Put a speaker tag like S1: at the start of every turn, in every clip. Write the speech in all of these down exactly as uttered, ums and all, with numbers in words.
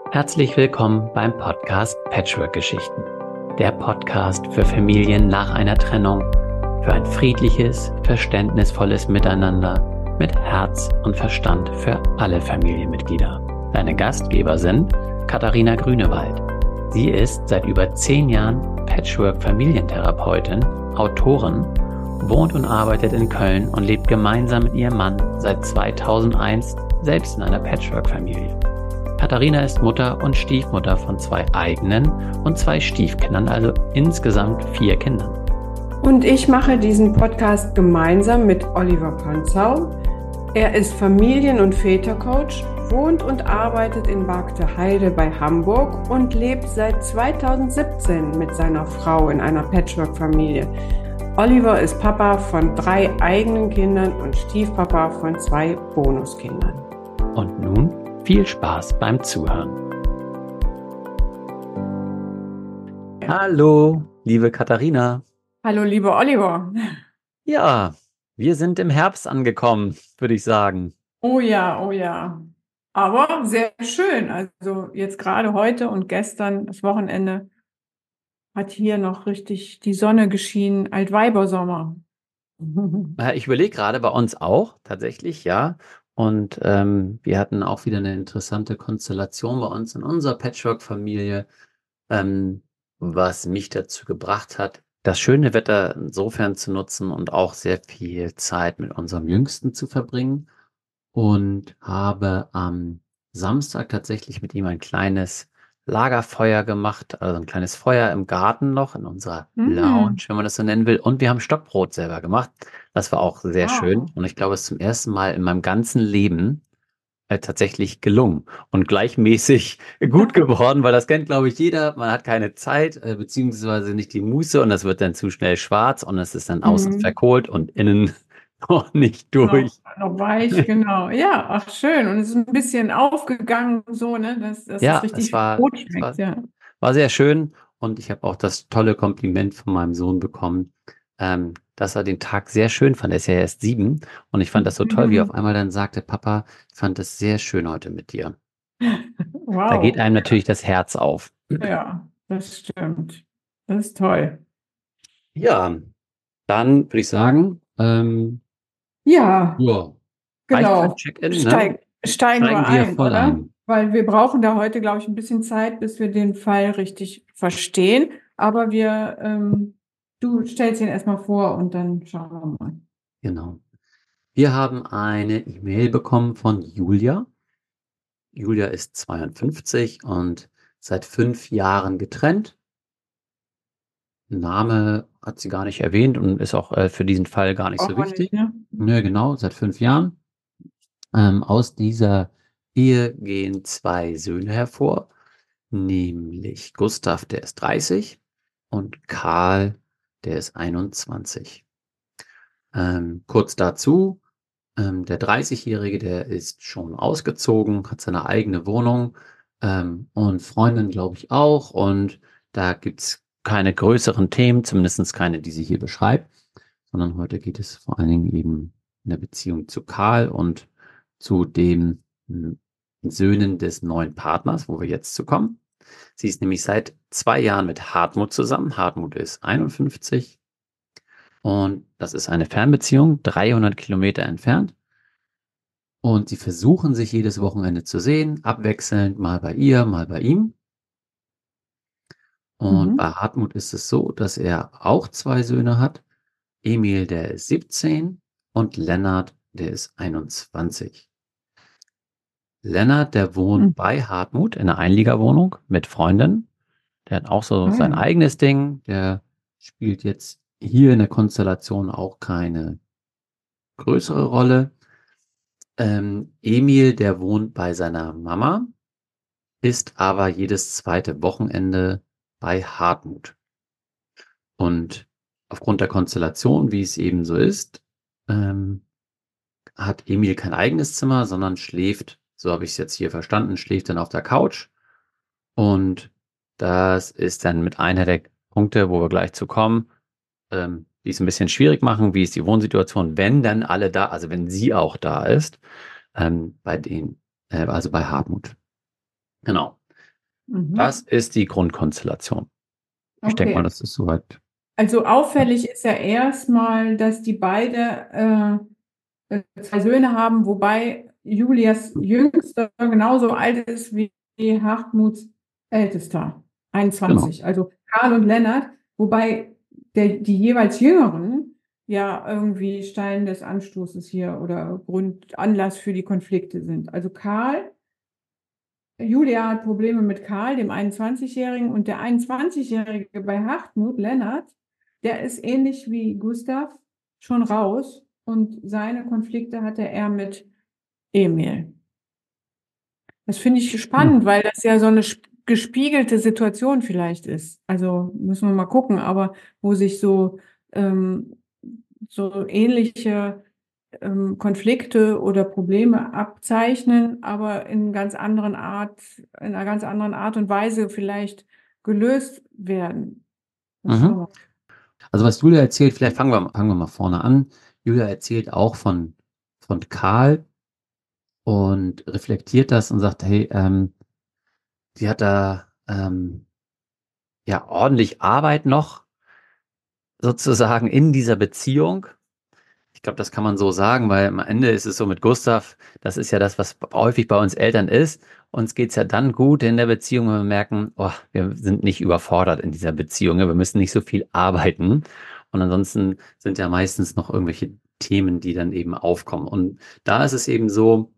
S1: Herzlich willkommen beim Podcast Patchwork-Geschichten. Der Podcast für Familien nach einer Trennung, für ein friedliches, verständnisvolles Miteinander mit Herz und Verstand für alle Familienmitglieder. Deine Gastgeber sind Katharina Grünewald. Sie ist seit über zehn Jahren Patchwork-Familientherapeutin, Autorin, wohnt und arbeitet in Köln und lebt gemeinsam mit ihrem Mann seit zweitausendeins selbst in einer Patchwork-Familie. Katharina ist Mutter und Stiefmutter von zwei eigenen und zwei Stiefkindern, also insgesamt vier Kindern.
S2: Und ich mache diesen Podcast gemeinsam mit Oliver Panzau. Er ist Familien- und Vätercoach, wohnt und arbeitet in Bargteheide bei Hamburg und lebt seit zweitausendsiebzehn mit seiner Frau in einer Patchwork-Familie. Oliver ist Papa von drei eigenen Kindern und Stiefpapa von zwei Bonuskindern.
S1: Und nun viel Spaß beim Zuhören. Hallo, liebe Katharina.
S2: Hallo, lieber Oliver.
S1: Ja, wir sind im Herbst angekommen, würde ich sagen.
S2: Oh ja, oh ja. Aber sehr schön. Also jetzt gerade heute und gestern, das Wochenende, hat hier noch richtig die Sonne geschienen. Altweibersommer.
S1: Ich überlege gerade, bei uns auch, tatsächlich, ja. Und ähm, wir hatten auch wieder eine interessante Konstellation bei uns in unserer Patchwork-Familie, ähm, was mich dazu gebracht hat, das schöne Wetter insofern zu nutzen und auch sehr viel Zeit mit unserem Jüngsten zu verbringen. Und habe am Samstag tatsächlich mit ihm ein kleines Lagerfeuer gemacht, also ein kleines Feuer im Garten noch, in unserer Lounge, wenn man das so nennen will. Und wir haben Stockbrot selber gemacht. Das war auch sehr
S2: Wow.
S1: schön. Und ich glaube, es ist zum ersten Mal in meinem ganzen Leben äh, tatsächlich gelungen und gleichmäßig gut geworden, weil das kennt, glaube ich, jeder. Man hat keine Zeit, äh, beziehungsweise nicht die Muße und das wird dann zu schnell schwarz und es ist dann außen
S2: Mhm.
S1: verkohlt und innen noch nicht durch.
S2: Noch, noch weich, genau. Ja, ach schön. Und es ist ein bisschen aufgegangen, so, ne, dass, dass
S1: Ja,
S2: es richtig
S1: es
S2: wie
S1: war,
S2: Brot
S1: es
S2: schmeckt,
S1: war,
S2: ja.
S1: war sehr schön und ich habe auch das tolle Kompliment von meinem Sohn bekommen, ähm, dass er den Tag sehr schön fand. Er ist ja erst sieben und ich fand das so toll, wie er auf
S2: Mhm.
S1: einmal dann sagte, Papa, ich fand das sehr schön heute mit dir. Da geht
S2: Wow.
S1: einem natürlich das Herz auf.
S2: Ja, das stimmt. Das ist toll.
S1: Ja, dann würde ich sagen, ähm,
S2: Ja,
S1: ja, reicht für ein
S2: genau.
S1: Check-in, ne?
S2: Steig, steigen wir
S1: Steigen wir
S2: ein,
S1: voll
S2: oder?
S1: ein.
S2: Weil wir brauchen da heute, glaube ich, ein bisschen Zeit, bis wir den Fall richtig verstehen. Aber wir, ähm, du stellst ihn erstmal vor und dann schauen wir mal.
S1: Genau. Wir haben eine E-Mail bekommen von Julia. Julia ist zweiundfünfzig und seit fünf Jahren getrennt. Name hat sie gar nicht erwähnt und ist auch äh, für diesen Fall gar nicht so
S2: Brauchen wir
S1: wichtig.
S2: nicht, ne?
S1: Nö, genau, seit fünf Jahren. Ähm, aus dieser Ehe gehen zwei Söhne hervor, nämlich Gustav, der ist dreißig, und Karl, der ist einundzwanzig. Ähm, kurz dazu, ähm, der dreißigjährige, der ist schon ausgezogen, hat seine eigene Wohnung ähm, und Freundin, glaube ich, auch. Und da gibt's keine größeren Themen, zumindest keine, die sie hier beschreibt, sondern heute geht es vor allen Dingen eben in der Beziehung zu Karl und zu den hm, Söhnen des neuen Partners, wo wir jetzt zu kommen. Sie ist nämlich seit zwei Jahren mit Hartmut zusammen. Hartmut ist einundfünfzig und das ist eine Fernbeziehung, dreihundert Kilometer entfernt. Und sie versuchen sich jedes Wochenende zu sehen, abwechselnd, mal bei ihr, mal bei ihm. Und
S2: Mhm.
S1: bei Hartmut ist es so, dass er auch zwei Söhne hat. Emil, der ist siebzehn und Lennart, der ist einundzwanzig. Lennart, der
S2: Mhm.
S1: wohnt bei Hartmut in einer Einliegerwohnung mit Freundin. Der hat auch so
S2: Ah,
S1: sein
S2: ja.
S1: eigenes Ding. Der spielt jetzt hier in der Konstellation auch keine größere Rolle. Ähm, Emil, der wohnt bei seiner Mama, ist aber jedes zweite Wochenende bei Hartmut. Und aufgrund der Konstellation, wie es eben so ist, ähm, hat Emil kein eigenes Zimmer, sondern schläft, so habe ich es jetzt hier verstanden, schläft dann auf der Couch. Und das ist dann mit einer der Punkte, wo wir gleich zu kommen, ähm, die es ein bisschen schwierig machen. Wie ist die Wohnsituation, wenn dann alle da, also wenn sie auch da ist, ähm, bei den, äh, also bei Hartmut. Genau. Das
S2: Mhm.
S1: ist die Grundkonstellation. Ich denke mal,
S2: Okay.
S1: das ist soweit.
S2: Also auffällig ist ja erstmal, dass die beide äh, äh, zwei Söhne haben, wobei Julias Jüngster genauso alt ist wie Hartmuts Ältester,
S1: Genau.
S2: einundzwanzig. Also Karl und Lennart, wobei der, die jeweils Jüngeren ja irgendwie Stein des Anstoßes hier oder Grund, Anlass für die Konflikte sind. Also Karl, Julia hat Probleme mit Karl, dem einundzwanzigjährigen, und der einundzwanzigjährige bei Hartmut, Lennart, der ist ähnlich wie Gustav schon raus und seine Konflikte hatte er mit Emil. Das finde ich
S1: Hm.
S2: spannend, weil das ja so eine sp- gespiegelte Situation vielleicht ist. Also müssen wir mal gucken, aber wo sich so, ähm, so ähnliche ähm, Konflikte oder Probleme abzeichnen, aber in ganz anderen Art, in einer ganz anderen Art und Weise vielleicht gelöst werden. Das schauen
S1: Mhm.
S2: wir.
S1: Also was Julia erzählt, vielleicht fangen wir, fangen wir mal vorne an. Julia erzählt auch von, von Karl und reflektiert das und sagt, hey, ähm, sie hat da ähm, ja ordentlich Arbeit noch sozusagen in dieser Beziehung. Ich glaube, das kann man so sagen, weil am Ende ist es so mit Gustav, das ist ja das, was häufig bei uns Eltern ist. Uns geht's ja dann gut in der Beziehung, wenn wir merken, oh, wir sind nicht überfordert in dieser Beziehung, ja, wir müssen nicht so viel arbeiten. Und ansonsten sind ja meistens noch irgendwelche Themen, die dann eben aufkommen. Und da ist es eben so,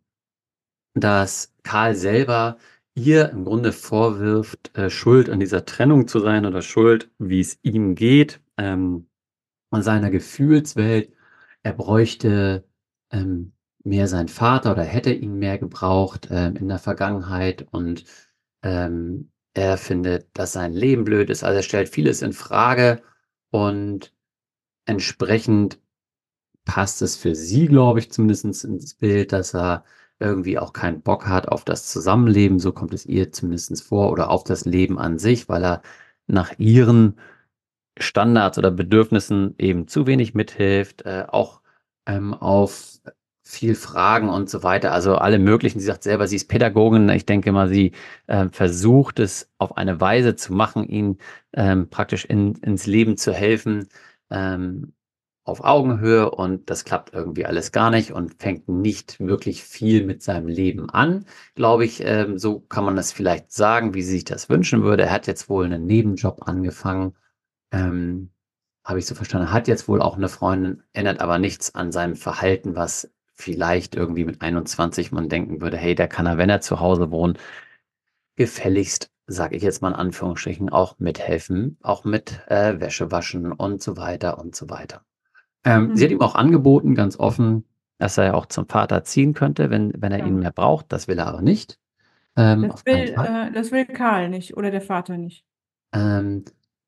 S1: dass Karl selber ihr im Grunde vorwirft, äh, schuld an dieser Trennung zu sein oder schuld, wie es ihm geht, ähm, an seiner Gefühlswelt. Er bräuchte ähm, mehr seinen Vater oder hätte ihn mehr gebraucht ähm, in der Vergangenheit und ähm, er findet, dass sein Leben blöd ist. Also er stellt vieles in Frage und entsprechend passt es für sie, glaube ich, zumindest ins Bild, dass er irgendwie auch keinen Bock hat auf das Zusammenleben, so kommt es ihr zumindest vor, oder auf das Leben an sich, weil er nach ihren Standards oder Bedürfnissen eben zu wenig mithilft, äh, auch ähm, auf viel Fragen und so weiter. Also alle möglichen. Sie sagt selber, sie ist Pädagogin. Ich denke mal, sie äh, versucht es auf eine Weise zu machen, ihn ähm, praktisch in, ins Leben zu helfen, ähm, auf Augenhöhe. Und das klappt irgendwie alles gar nicht und fängt nicht wirklich viel mit seinem Leben an, glaube ich. Ähm, so kann man das vielleicht sagen, wie sie sich das wünschen würde. Er hat jetzt wohl einen Nebenjob angefangen, ähm, habe ich so verstanden, hat jetzt wohl auch eine Freundin, ändert aber nichts an seinem Verhalten, was vielleicht irgendwie mit einundzwanzig man denken würde, hey, der kann er, wenn er zu Hause wohnt, gefälligst, sage ich jetzt mal in Anführungsstrichen, auch mithelfen, auch mit äh, Wäsche waschen und so weiter und so weiter. Ähm, sie hat
S2: Hm.
S1: ihm auch angeboten, ganz offen, dass er ja auch zum Vater ziehen könnte, wenn, wenn er ihn
S2: Ja.
S1: mehr braucht. Das will er aber nicht. Ähm,
S2: Das
S1: auf keinen
S2: will,
S1: Fall.
S2: äh, das will Karl nicht oder der Vater nicht.
S1: Ähm,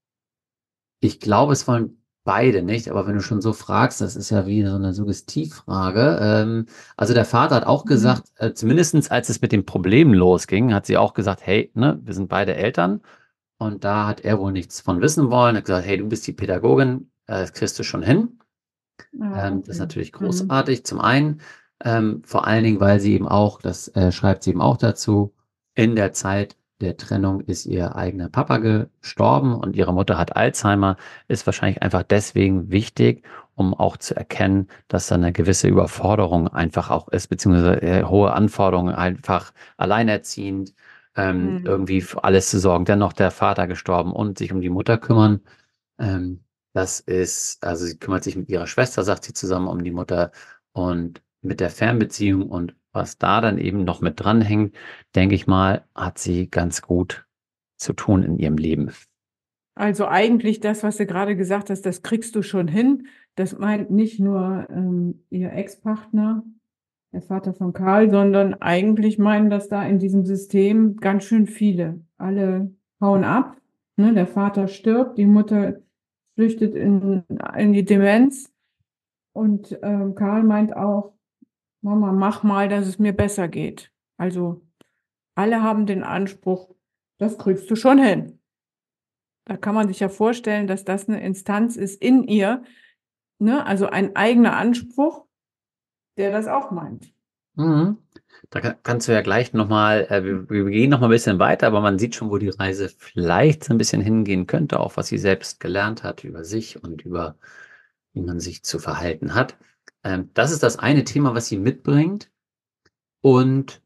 S1: Ich glaube, es wollen beide nicht, aber wenn du schon so fragst, das ist ja wie so eine Suggestivfrage. Ähm, also der Vater hat auch
S2: Mhm.
S1: gesagt, äh, zumindestens als es mit dem Problem losging, hat sie auch gesagt, hey, ne, wir sind beide Eltern. Und da hat er wohl nichts von wissen wollen, hat gesagt, hey, du bist die Pädagogin, äh, das kriegst du schon hin.
S2: Ah,
S1: Ähm, das ist
S2: okay.
S1: natürlich
S2: Mhm.
S1: großartig. Zum einen, ähm, vor allen Dingen, weil sie eben auch, das äh, schreibt sie eben auch dazu, in der Zeit der Trennung ist ihr eigener Papa gestorben und ihre Mutter hat Alzheimer, ist wahrscheinlich einfach deswegen wichtig, um auch zu erkennen, dass da eine gewisse Überforderung einfach auch ist, beziehungsweise äh, hohe Anforderungen, einfach alleinerziehend, ähm,
S2: Mhm.
S1: irgendwie für alles zu sorgen. Dennoch der Vater gestorben und sich um die Mutter kümmern. Ähm, Das ist, also sie kümmert sich mit ihrer Schwester, sagt sie, zusammen um die Mutter und mit der Fernbeziehung und was da dann eben noch mit dranhängt, denke ich mal, hat sie ganz gut zu tun in ihrem Leben.
S2: Also eigentlich das, was du gerade gesagt hast, das kriegst du schon hin. Das meint nicht nur ähm, ihr Ex-Partner, der Vater von Karl, sondern eigentlich meinen das da in diesem System ganz schön viele. Alle hauen ab. Ne? Der Vater stirbt, die Mutter flüchtet in, in die Demenz und ähm, Karl meint auch, Mama, mach mal, dass es mir besser geht. Also alle haben den Anspruch, das kriegst du schon hin. Da kann man sich ja vorstellen, dass das eine Instanz ist in ihr, ne? Also ein eigener Anspruch, der das auch meint.
S1: Mhm. Da kann, kannst du ja gleich nochmal, äh, wir, wir gehen nochmal ein bisschen weiter, aber man sieht schon, wo die Reise vielleicht so ein bisschen hingehen könnte, auch was sie selbst gelernt hat über sich und über, wie man sich zu verhalten hat. Ähm, das ist das eine Thema, was sie mitbringt. Und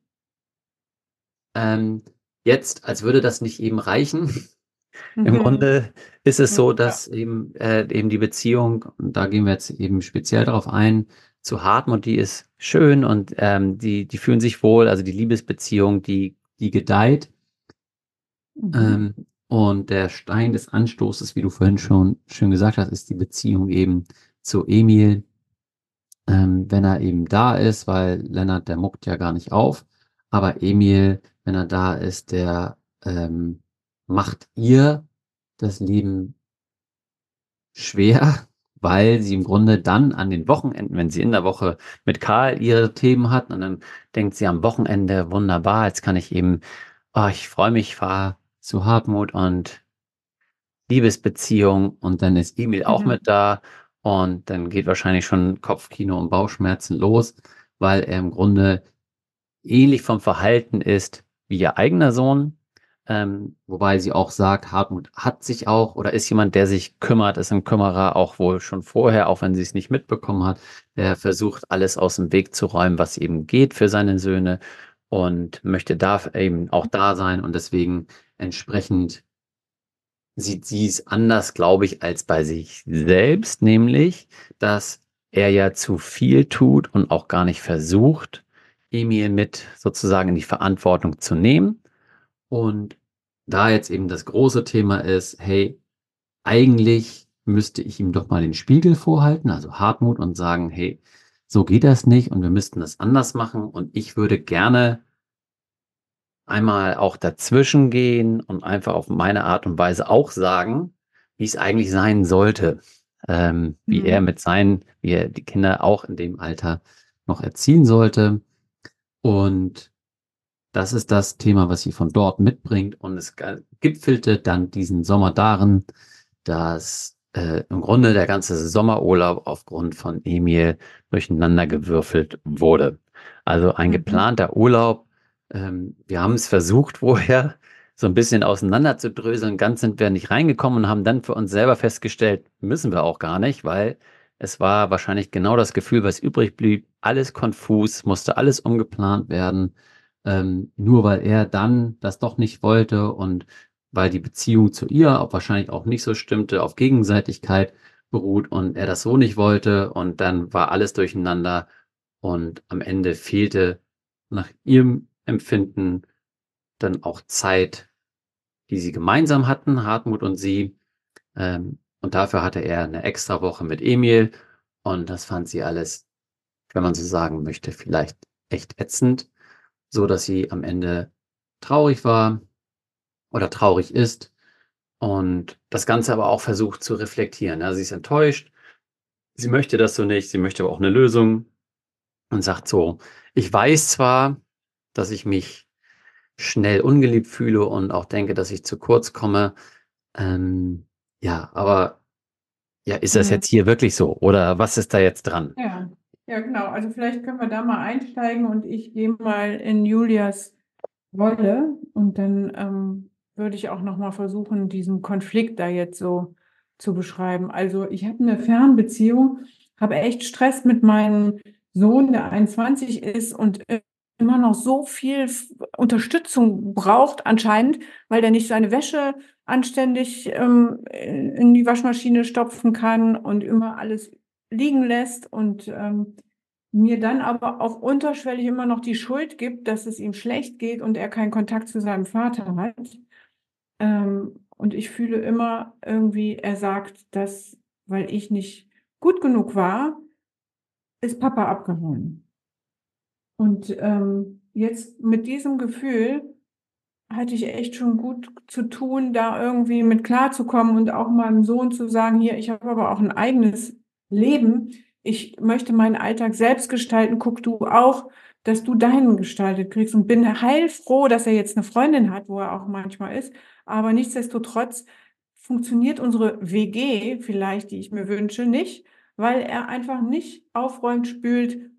S1: ähm, jetzt, als würde das nicht eben reichen, im
S2: Mhm.
S1: Grunde ist es so,
S2: Ja.
S1: dass eben, äh, eben die Beziehung, und da gehen wir jetzt eben speziell darauf ein, zu Hartmut, die ist schön und ähm, die, die fühlen sich wohl, also die Liebesbeziehung, die, die gedeiht.
S2: Mhm.
S1: Ähm, und der Stein des Anstoßes, wie du vorhin schon schön gesagt hast, ist die Beziehung eben zu Emil, ähm, wenn er eben da ist, weil Lennart, der muckt ja gar nicht auf. Aber Emil, wenn er da ist, der ähm, macht ihr das Leben schwer, weil sie im Grunde dann an den Wochenenden, wenn sie in der Woche mit Karl ihre Themen hat, und dann denkt sie am Wochenende, wunderbar, jetzt kann ich eben, oh, ich freue mich, fahre zu Hartmut und Liebesbeziehung, und dann ist Emil auch
S2: Mhm.
S1: mit da und dann geht wahrscheinlich schon Kopfkino und Bauchschmerzen los, weil er im Grunde ähnlich vom Verhalten ist wie ihr eigener Sohn. Ähm, wobei sie auch sagt, Hartmut hat sich auch oder ist jemand, der sich kümmert, ist ein Kümmerer, auch wohl schon vorher, auch wenn sie es nicht mitbekommen hat. Der versucht, alles aus dem Weg zu räumen, was eben geht für seine Söhne, und möchte da eben auch da sein, und deswegen entsprechend sieht sie es anders, glaube ich, als bei sich selbst, nämlich, dass er ja zu viel tut und auch gar nicht versucht, Emil mit sozusagen in die Verantwortung zu nehmen. Und da jetzt eben das große Thema ist, hey, eigentlich müsste ich ihm doch mal den Spiegel vorhalten, also Hartmut, und sagen, hey, so geht das nicht und wir müssten das anders machen, und ich würde gerne einmal auch dazwischen gehen und einfach auf meine Art und Weise auch sagen, wie es eigentlich sein sollte. Ähm, wie er
S2: Mhm.
S1: mit seinen, wie er die Kinder auch in dem Alter noch erziehen sollte. Und das ist das Thema, was sie von dort mitbringt. Und es ga- gipfelte dann diesen Sommer darin, dass äh, im Grunde der ganze Sommerurlaub aufgrund von Emil durcheinandergewürfelt wurde. Also ein
S2: Mhm.
S1: geplanter Urlaub. Ähm, wir haben es versucht, vorher so ein bisschen auseinanderzudröseln. Ganz sind wir nicht reingekommen und haben dann für uns selber festgestellt, müssen wir auch gar nicht, weil es war wahrscheinlich genau das Gefühl, was übrig blieb. Alles konfus, musste alles umgeplant werden, ähm, nur weil er dann das doch nicht wollte und weil die Beziehung zu ihr auch wahrscheinlich auch nicht so stimmte, auf Gegenseitigkeit beruht und er das so nicht wollte, und dann war alles durcheinander, und am Ende fehlte nach ihrem Empfinden dann auch Zeit, die sie gemeinsam hatten, Hartmut und sie. Ähm, und dafür hatte er eine extra Woche mit Emil, und das fand sie alles, wenn man so sagen möchte, vielleicht echt ätzend, so dass sie am Ende traurig war oder traurig ist und das Ganze aber auch versucht zu reflektieren. Ja, sie ist enttäuscht, sie möchte das so nicht, sie möchte aber auch eine Lösung und sagt so, ich weiß zwar, dass ich mich schnell ungeliebt fühle und auch denke, dass ich zu kurz komme, ähm, ja, aber ja, ist das
S2: Mhm.
S1: jetzt hier wirklich so oder was ist da jetzt dran?
S2: Ja, ja, genau. Also vielleicht können wir da mal einsteigen und ich gehe mal in Julias Rolle und dann ähm, würde ich auch noch mal versuchen, diesen Konflikt da jetzt so zu beschreiben. Also ich habe eine Fernbeziehung, habe echt Stress mit meinem Sohn, der einundzwanzig ist und immer noch so viel F- Unterstützung braucht anscheinend, weil der nicht seine Wäsche anständig ähm, in die Waschmaschine stopfen kann und immer alles liegen lässt und ähm, mir dann aber auch unterschwellig immer noch die Schuld gibt, dass es ihm schlecht geht und er keinen Kontakt zu seinem Vater hat. Ähm, und ich fühle immer irgendwie, er sagt, dass, weil ich nicht gut genug war, ist Papa abgehauen. Und ähm, jetzt mit diesem Gefühl hatte ich echt schon gut zu tun, da irgendwie mit klarzukommen und auch meinem Sohn zu sagen, hier, ich habe aber auch ein eigenes Leben. Ich möchte meinen Alltag selbst gestalten. Guck du auch, dass du deinen gestaltet kriegst und bin heilfroh, dass er jetzt eine Freundin hat, wo er auch manchmal ist. Aber nichtsdestotrotz funktioniert unsere W G vielleicht, die ich mir wünsche, nicht, weil er einfach nicht aufräumt, spült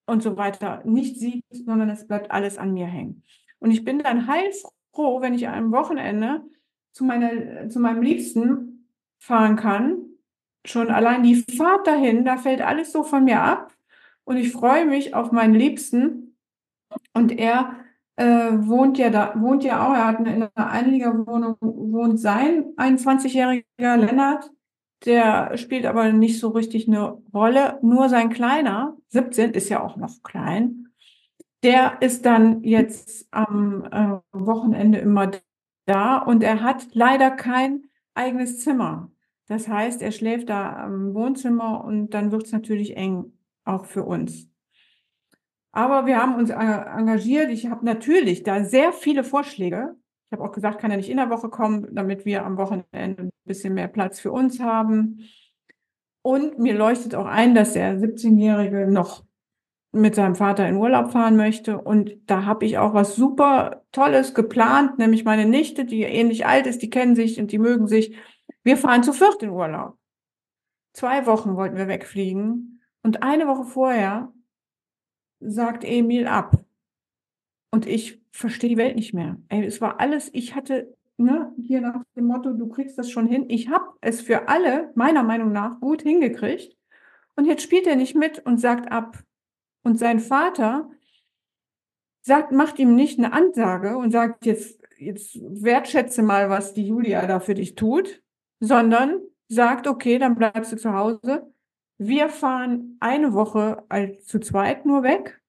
S3: und so weiter nicht sieht, sondern es bleibt alles an mir hängen. Und ich bin dann heilfroh, wenn ich am Wochenende zu, meiner, zu meinem Liebsten fahren kann. Schon allein die Fahrt dahin, da fällt alles so von mir ab. Und ich freue mich auf meinen Liebsten. Und er äh, wohnt ja da, wohnt ja auch, er hat eine, in einer Einliegerwohnung, wohnt sein einundzwanzigjähriger Lennart. Der spielt aber nicht so richtig eine Rolle. Nur sein Kleiner, siebzehn, ist ja auch noch klein. Der ist dann jetzt am äh, Wochenende immer da und er hat leider kein eigenes Zimmer. Das heißt, er schläft da im Wohnzimmer und dann wird es natürlich eng, auch für uns. Aber wir haben uns äh, engagiert. Ich habe natürlich da sehr viele Vorschläge. Ich habe auch gesagt, kann er nicht in der Woche kommen, damit wir am Wochenende ein bisschen mehr Platz für uns haben. Und mir leuchtet auch ein, dass der siebzehnjährige noch mit seinem Vater in Urlaub fahren möchte. Und da habe ich auch was super Tolles geplant, nämlich meine Nichte, die ähnlich alt ist, die kennen sich und die mögen sich. Wir fahren zu viert in Urlaub. Zwei Wochen wollten wir wegfliegen. Und eine Woche vorher sagt Emil ab. Und ich verstehe die Welt nicht mehr. Ey, es war alles, ich hatte, ne, hier nach dem Motto, du kriegst das schon hin. Ich habe es für alle, meiner Meinung nach, gut hingekriegt. Und jetzt spielt er nicht mit und sagt ab. Und sein Vater sagt, macht ihm nicht eine Ansage und sagt, jetzt, jetzt wertschätze mal, was die Julia da für dich tut, sondern sagt, okay, dann bleibst du zu Hause. Wir fahren eine Woche als zu zweit nur weg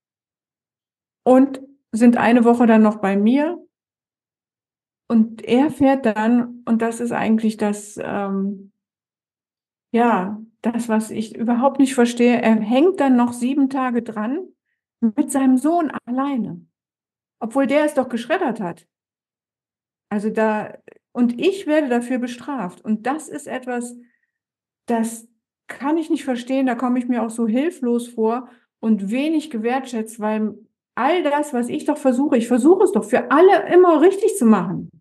S3: und sind eine Woche dann noch bei mir. Und er fährt dann, und das ist eigentlich das, ähm, ja, das, was ich überhaupt nicht verstehe, er hängt dann noch sieben Tage dran mit seinem Sohn alleine, obwohl der es doch geschreddert hat. Also da, und ich werde dafür bestraft. Und das ist etwas, das kann ich nicht verstehen, da komme ich mir auch so hilflos vor und wenig gewertschätzt, weil all das, was ich doch versuche, ich versuche es doch für alle immer richtig zu machen.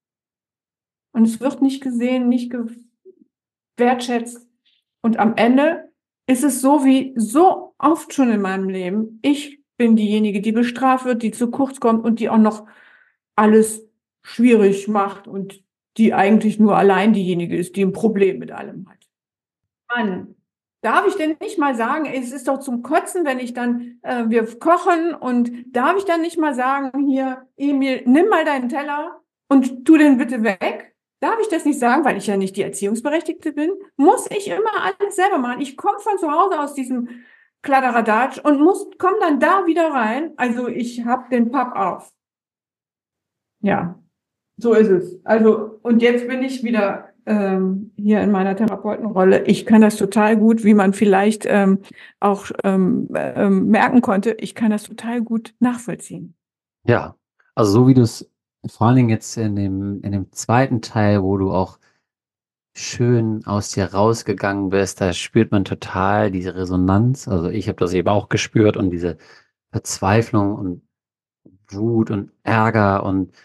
S3: Und es wird nicht gesehen, nicht gewertschätzt. Und am Ende ist es so wie so oft schon in meinem Leben. Ich bin diejenige, die bestraft wird, die zu kurz kommt und die auch noch alles schwierig macht und die eigentlich nur allein diejenige ist, die ein Problem mit allem hat. Mann, darf ich denn nicht mal sagen, es ist doch zum Kotzen, wenn ich dann, äh, wir kochen und darf ich dann nicht mal sagen, hier, Emil, nimm mal deinen Teller und tu den bitte weg? Darf ich das nicht sagen, weil ich ja nicht die Erziehungsberechtigte bin? Muss ich immer alles selber machen? Ich komme von zu Hause aus diesem Kladderadatsch und muss, komme dann da wieder rein. Also ich habe den Papp auf. Ja, so ist es. Also, und jetzt bin ich wieder ähm, hier in meiner Therapeutenrolle. Ich kann das total gut, wie man vielleicht ähm, auch ähm, ähm, merken konnte, ich kann das total gut nachvollziehen.
S1: Ja, also so wie du es vor allen Dingen jetzt in dem, in dem zweiten Teil, wo du auch schön aus dir rausgegangen bist, da spürt man total diese Resonanz. Also ich habe das eben auch gespürt und diese Verzweiflung und Wut und Ärger und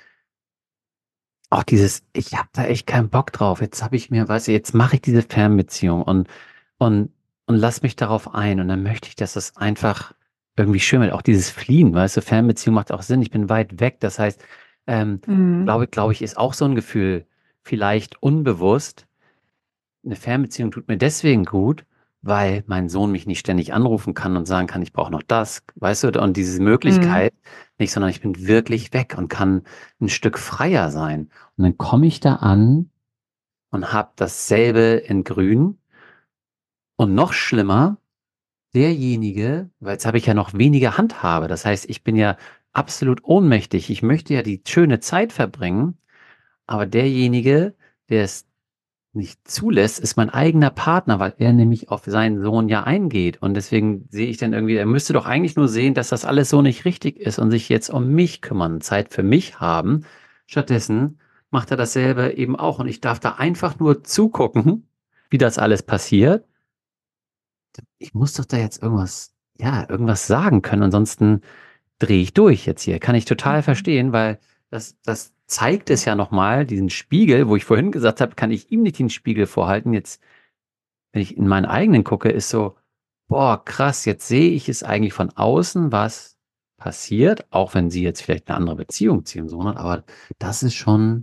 S1: auch dieses, ich habe da echt keinen Bock drauf. Jetzt habe ich mir, weißt du, jetzt mache ich diese Fernbeziehung und, und, und lass mich darauf ein. Und dann möchte ich, dass das einfach irgendwie schön wird. Auch dieses Fliehen, weißt du, Fernbeziehung macht auch Sinn. Ich bin weit weg. Das heißt, ähm,
S3: Mhm.
S1: glaube, glaube ich, ist auch so ein Gefühl, vielleicht unbewusst. Eine Fernbeziehung tut mir deswegen gut, weil mein Sohn mich nicht ständig anrufen kann und sagen kann, ich brauche noch das, weißt du, und diese Möglichkeit nicht, sondern ich bin wirklich weg und kann ein Stück freier sein. Und dann komme ich da an und habe dasselbe in Grün und noch schlimmer, derjenige, weil jetzt habe ich ja noch weniger Handhabe. Das heißt, ich bin ja absolut ohnmächtig. Ich möchte ja die schöne Zeit verbringen, aber derjenige, der es nicht zulässt, ist mein eigener Partner, weil er nämlich auf seinen Sohn ja eingeht. Und deswegen sehe ich dann irgendwie, er müsste doch eigentlich nur sehen, dass das alles so nicht richtig ist und sich jetzt um mich kümmern, Zeit für mich haben. Stattdessen macht er dasselbe eben auch. Und ich darf da einfach nur zugucken, wie das alles passiert. Ich muss doch da jetzt irgendwas, ja, irgendwas sagen können. Ansonsten drehe ich durch jetzt hier. Kann ich total verstehen, weil das, das zeigt es ja nochmal, diesen Spiegel, wo ich vorhin gesagt habe, kann ich ihm nicht den Spiegel vorhalten. Jetzt, wenn ich in meinen eigenen gucke, ist so, boah, krass, jetzt sehe ich es eigentlich von außen, was passiert, auch wenn sie jetzt vielleicht eine andere Beziehung ziehen, so, ne? Aber das ist schon,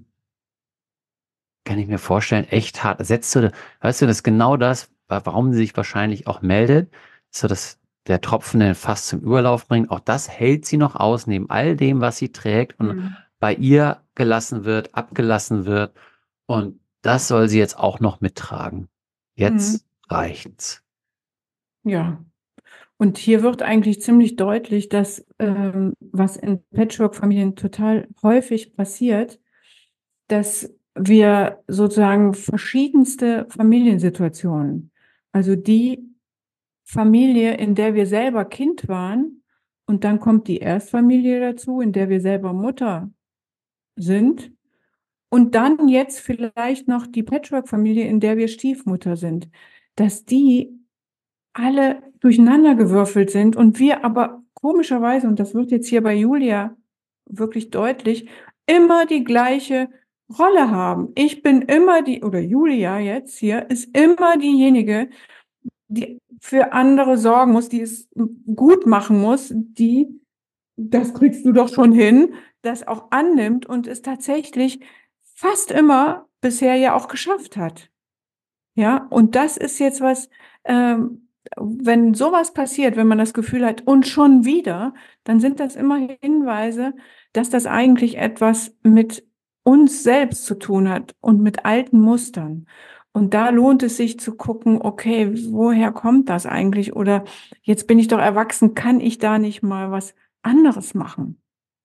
S1: kann ich mir vorstellen, echt hart. Setzt du, weißt du, das ist genau das, wa- warum sie sich wahrscheinlich auch meldet, so dass der Tropfen den fast zum Überlauf bringt. Auch das hält sie noch aus, neben all dem, was sie trägt und
S3: Mhm.
S1: bei ihr gelassen wird, abgelassen wird. Und das soll sie jetzt auch noch mittragen.
S3: Mhm.
S1: Jetzt reicht's.
S3: Ja. Und hier wird eigentlich ziemlich deutlich, dass ähm, was in Patchwork-Familien total häufig passiert, dass wir sozusagen verschiedenste Familiensituationen, also die Familie, in der wir selber Kind waren, und dann kommt die Erstfamilie dazu, in der wir selber Mutter sind, und dann jetzt vielleicht noch die Patchwork-Familie, in der wir Stiefmutter sind, dass die alle durcheinandergewürfelt sind und wir aber komischerweise, und das wird jetzt hier bei Julia wirklich deutlich, immer die gleiche Rolle haben. Ich bin immer die, oder Julia jetzt hier, ist immer diejenige, die für andere sorgen muss, die es gut machen muss, die, das kriegst du doch schon hin, das auch annimmt und es tatsächlich fast immer bisher ja auch geschafft hat. Ja, und das ist jetzt was, ähm, wenn sowas passiert, wenn man das Gefühl hat, und schon wieder, dann sind das immer Hinweise, dass das eigentlich etwas mit uns selbst zu tun hat und mit alten Mustern. Und da lohnt es sich zu gucken, okay, woher kommt das eigentlich? Oder jetzt bin ich doch erwachsen, kann ich da nicht mal was anderes machen?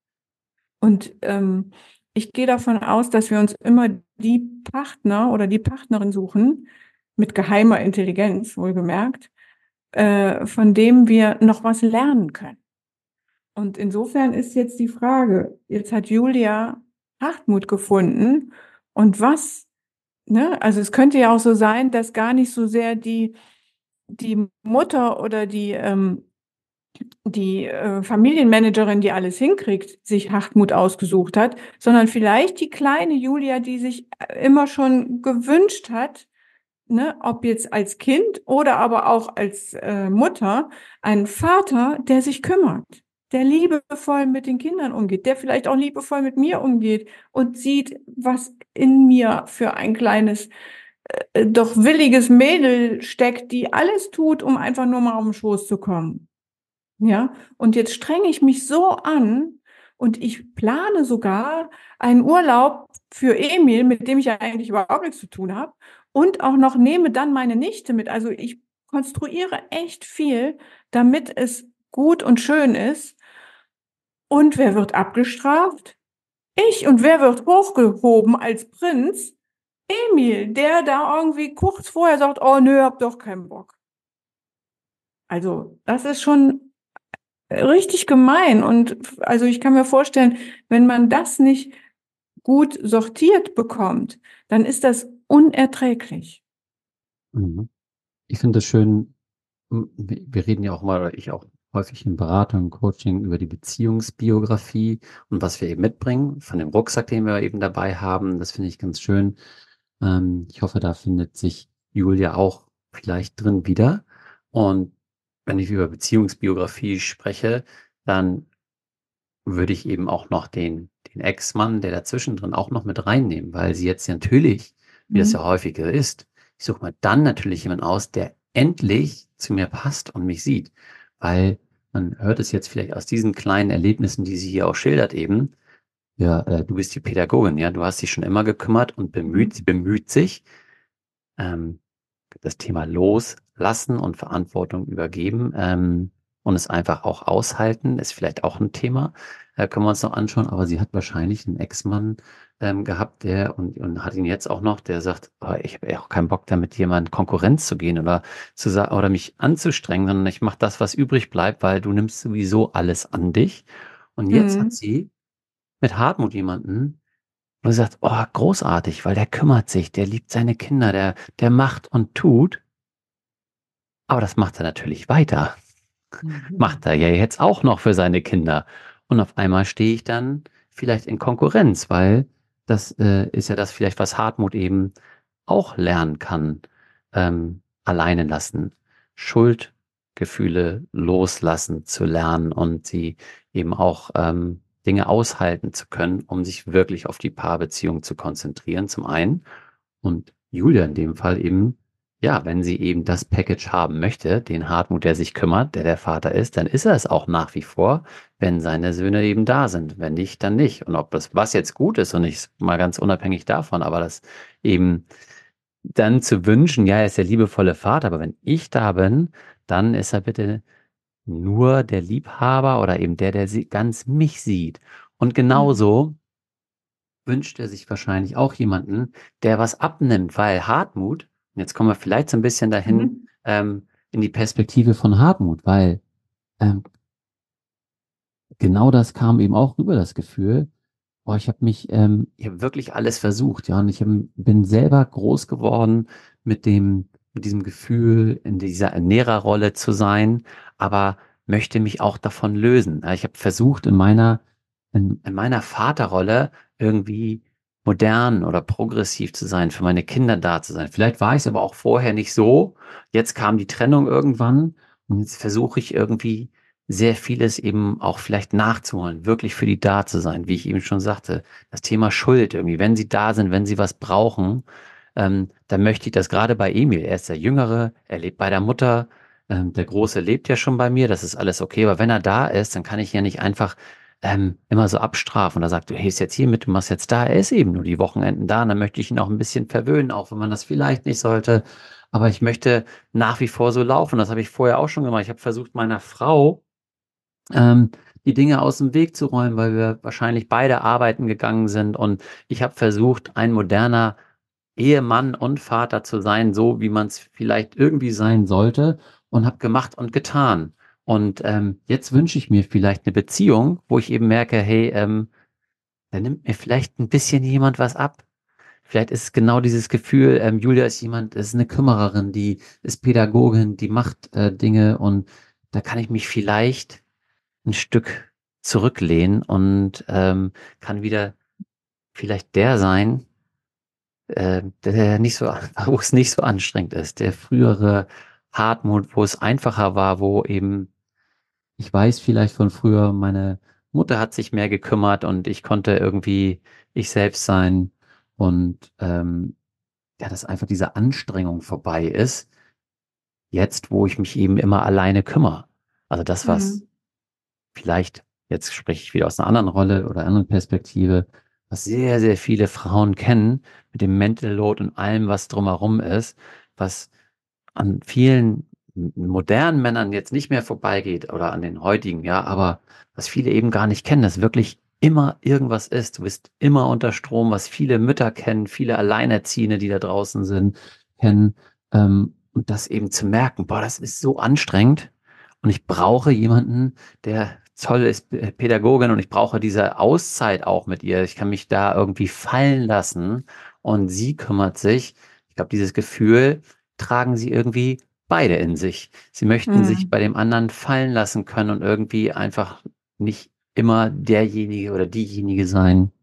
S3: Und ähm, ich gehe davon aus, dass wir uns immer die Partner oder die Partnerin suchen, mit geheimer Intelligenz, wohlgemerkt, äh, von dem wir noch was lernen können. Und insofern ist jetzt die Frage, jetzt hat Julia Hartmut gefunden und was, ne? Also es könnte ja auch so sein, dass gar nicht so sehr die, die Mutter oder die, ähm, die äh, Familienmanagerin, die alles hinkriegt, sich Hartmut ausgesucht hat, sondern vielleicht die kleine Julia, die sich äh, immer schon gewünscht hat, ne, ob jetzt als Kind oder aber auch als äh, Mutter, einen Vater, der sich kümmert, der liebevoll mit den Kindern umgeht, der vielleicht auch liebevoll mit mir umgeht und sieht, was in mir für ein kleines, äh, doch williges Mädel steckt, die alles tut, um einfach nur mal auf den Schoß zu kommen. Ja, und jetzt strenge ich mich so an und ich plane sogar einen Urlaub für Emil, mit dem ich ja eigentlich überhaupt nichts zu tun habe, und auch noch nehme dann meine Nichte mit. Also ich konstruiere echt viel, damit es gut und schön ist. Und wer wird abgestraft? Ich. Und wer wird hochgehoben als Prinz? Emil, der da irgendwie kurz vorher sagt, oh nö, hab doch keinen Bock. Also das ist schon richtig gemein. Und also ich kann mir vorstellen, wenn man das nicht gut sortiert bekommt, dann ist das unerträglich.
S1: Mhm. Ich finde es schön, m- wir wir reden ja auch mal, oder ich auch häufig in Beratung und Coaching über die Beziehungsbiografie und was wir eben mitbringen, von dem Rucksack, den wir eben dabei haben. Das finde ich ganz schön. Ähm, ich hoffe, da findet sich Julia auch vielleicht drin wieder. Und wenn ich über Beziehungsbiografie spreche, dann würde ich eben auch noch den, den Ex-Mann, der dazwischen drin auch noch mit reinnehmen, weil sie jetzt natürlich, wie das ja
S3: Mhm.
S1: häufiger ist, ich suche mir dann natürlich jemanden aus, der endlich zu mir passt und mich sieht. Weil man hört es jetzt vielleicht aus diesen kleinen Erlebnissen, die sie hier auch schildert eben. Ja, äh, du bist die Pädagogin, ja, du hast dich schon immer gekümmert und bemüht, sie bemüht sich. Ähm, das Thema Loslassen und Verantwortung übergeben ähm, und es einfach auch aushalten, ist vielleicht auch ein Thema, äh, können wir uns noch anschauen, aber sie hat wahrscheinlich einen Ex-Mann ähm, gehabt, der und, und hat ihn jetzt auch noch, der sagt, oh, ich habe auch keinen Bock, da mit jemandem Konkurrenz zu gehen oder zu sa- oder mich anzustrengen, sondern ich mache das, was übrig bleibt, weil du nimmst sowieso alles an dich. Und jetzt hat
S3: Mhm.
S1: sie mit Hartmut jemanden, wo sie sagt, oh, großartig, weil der kümmert sich, der liebt seine Kinder, der, der macht und tut. Aber das macht er natürlich weiter. Macht er ja jetzt auch noch für seine Kinder. Und auf einmal stehe ich dann vielleicht in Konkurrenz, weil das äh, ist ja das vielleicht, was Hartmut eben auch lernen kann. Ähm, alleine lassen. Schuld. Gefühle loslassen zu lernen und sie eben auch ähm, Dinge aushalten zu können, um sich wirklich auf die Paarbeziehung zu konzentrieren, zum einen. Und Julia in dem Fall eben, ja, wenn sie eben das Package haben möchte, den Hartmut, der sich kümmert, der der Vater ist, dann ist er es auch nach wie vor, wenn seine Söhne eben da sind. Wenn nicht, dann nicht. Und ob das, was jetzt gut ist und nicht mal ganz unabhängig davon, aber das eben dann zu wünschen, ja, er ist der liebevolle Vater, aber wenn ich da bin, dann ist er bitte nur der Liebhaber oder eben der, der sie ganz mich sieht. Und
S3: Mhm.
S1: genauso wünscht er sich wahrscheinlich auch jemanden, der was abnimmt, weil Hartmut, und jetzt kommen wir vielleicht so ein bisschen dahin,
S3: Mhm.
S1: ähm, in die Perspektive von Hartmut, weil ähm, genau das kam eben auch rüber, das Gefühl, boah, ich habe mich, ähm, ich habe wirklich alles versucht, ja, und ich hab, bin selber groß geworden mit dem, mit diesem Gefühl, in dieser Ernährerrolle zu sein, aber möchte mich auch davon lösen. Ja, ich habe versucht, in meiner, in, in meiner Vaterrolle irgendwie modern oder progressiv zu sein, für meine Kinder da zu sein. Vielleicht war ich es aber auch vorher nicht so. Jetzt kam die Trennung irgendwann und jetzt versuche ich irgendwie sehr vieles eben auch vielleicht nachzuholen, wirklich für die da zu sein, wie ich eben schon sagte. Das Thema Schuld irgendwie, wenn sie da sind, wenn sie was brauchen, ähm, dann möchte ich das gerade bei Emil. Er ist der Jüngere, er lebt bei der Mutter, ähm, der Große lebt ja schon bei mir, das ist alles okay. Aber wenn er da ist, dann kann ich ja nicht einfach ähm, immer so abstrafen. Und er sagt, du hilfst jetzt hier mit, du machst jetzt da. Er ist eben nur die Wochenenden da. Und dann möchte ich ihn auch ein bisschen verwöhnen, auch wenn man das vielleicht nicht sollte. Aber ich möchte nach wie vor so laufen. Das habe ich vorher auch schon gemacht. Ich habe versucht, meiner Frau ähm, die Dinge aus dem Weg zu räumen, weil wir wahrscheinlich beide arbeiten gegangen sind. Und ich habe versucht, ein moderner Ehemann und Vater zu sein, so wie man es vielleicht irgendwie sein sollte, und habe gemacht und getan. Und ähm, jetzt wünsche ich mir vielleicht eine Beziehung, wo ich eben merke, hey, ähm, da nimmt mir vielleicht ein bisschen jemand was ab. Vielleicht ist es genau dieses Gefühl, ähm, Julia ist jemand, ist eine Kümmererin, die ist Pädagogin, die macht äh, Dinge, und da kann ich mich vielleicht ein Stück zurücklehnen und ähm, kann wieder vielleicht der sein, äh, der nicht so, wo es nicht so anstrengend ist, der frühere Hartmut, wo es einfacher war, wo eben, ich weiß vielleicht von früher, meine Mutter hat sich mehr gekümmert und ich konnte irgendwie ich selbst sein, und ähm, ja, dass einfach diese Anstrengung vorbei ist, jetzt, wo ich mich eben immer alleine kümmere. Also das, was
S3: Mhm.
S1: vielleicht, jetzt spreche ich wieder aus einer anderen Rolle oder anderen Perspektive, was sehr, sehr viele Frauen kennen, mit dem Mental Load und allem, was drumherum ist, was an vielen m- modernen Männern jetzt nicht mehr vorbeigeht oder an den heutigen, ja, aber was viele eben gar nicht kennen, dass wirklich immer irgendwas ist. Du bist immer unter Strom, was viele Mütter kennen, viele Alleinerziehende, die da draußen sind, kennen. Ähm, und das eben zu merken, boah, das ist so anstrengend und ich brauche jemanden, der toll ist, P- Pädagogin, und ich brauche diese Auszeit auch mit ihr. Ich kann mich da irgendwie fallen lassen und sie kümmert sich. Ich glaube, dieses Gefühl tragen sie irgendwie beide in sich. Sie möchten sich
S3: Mhm.
S1: bei dem anderen fallen lassen können und irgendwie einfach nicht immer derjenige oder diejenige sein,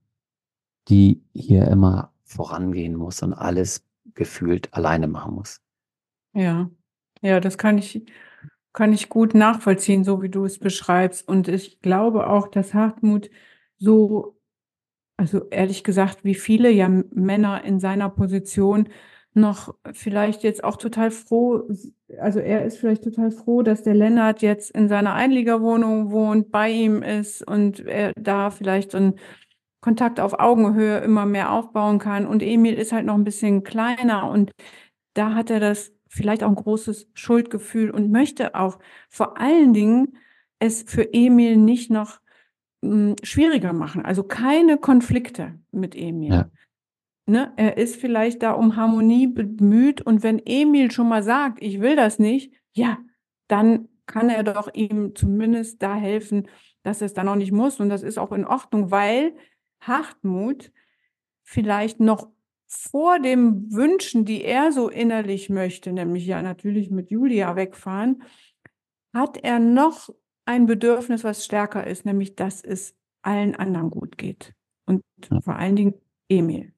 S1: die hier immer vorangehen muss und alles gefühlt alleine machen muss.
S3: Ja, ja, das kann ich, kann ich gut nachvollziehen, so wie du es beschreibst. Und ich glaube auch, dass Hartmut so, also ehrlich gesagt, wie viele ja M- Männer in seiner Position noch vielleicht jetzt auch total froh, also er ist vielleicht total froh, dass der Lennart jetzt in seiner Einliegerwohnung wohnt, bei ihm ist und er da vielleicht so einen Kontakt auf Augenhöhe immer mehr aufbauen kann. Und Emil ist halt noch ein bisschen kleiner und da hat er das vielleicht auch ein großes Schuldgefühl und möchte auch vor allen Dingen es für Emil nicht noch hm, schwieriger machen. Also keine Konflikte mit Emil.
S1: Ja,
S3: Ne? Er ist vielleicht da um Harmonie bemüht und wenn Emil schon mal sagt, ich will das nicht, ja, dann kann er doch ihm zumindest da helfen, dass er es dann auch nicht muss. Und das ist auch in Ordnung, weil Hartmut vielleicht noch vor dem Wünschen, die er so innerlich möchte, nämlich ja natürlich mit Julia wegfahren, hat er noch ein Bedürfnis, was stärker ist, nämlich dass es allen anderen gut geht. Und
S1: ja,
S3: vor allen Dingen Emil.